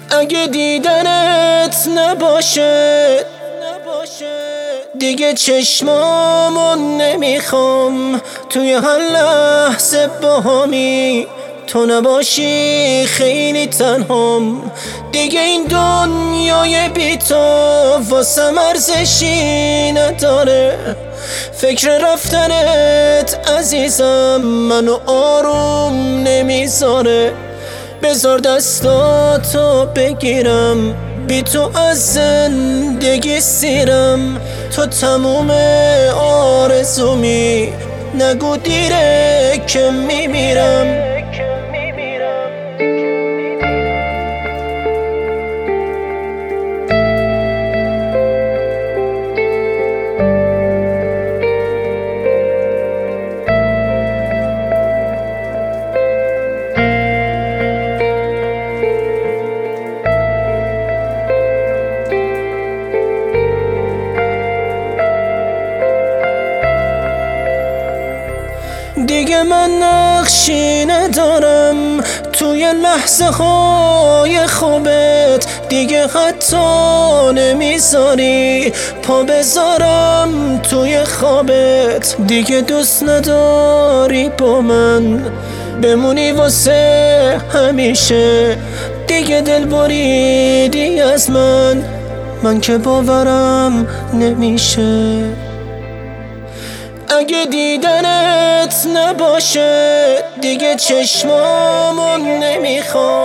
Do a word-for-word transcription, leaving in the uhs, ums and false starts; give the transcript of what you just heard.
اگه دیدنت نباشه دیگه چشمامون نمیخوام، توی هر لحظه باهمی تو نباشی خیلی تنهام. دیگه این دنیای بی تو واسم ارزشی نداره. فکر رفتنت عزیزم منو آروم نمیذاره. بذار دستاتو بگیرم، بی تو از زندگی سیرم. تو تموم آرزومی، نگو دیره که میمیرم. دیگه من نقشی ندارم توی لحظه های خوبت، دیگه حتی نمیذاری پا بذارم توی خوابت. دیگه دوست نداری با من بمونی واسه همیشه، دیگه دل بریدی از من، من که باورم نمیشه. اگه دیدنت نباشه دیگه چشمامون نمیخوام،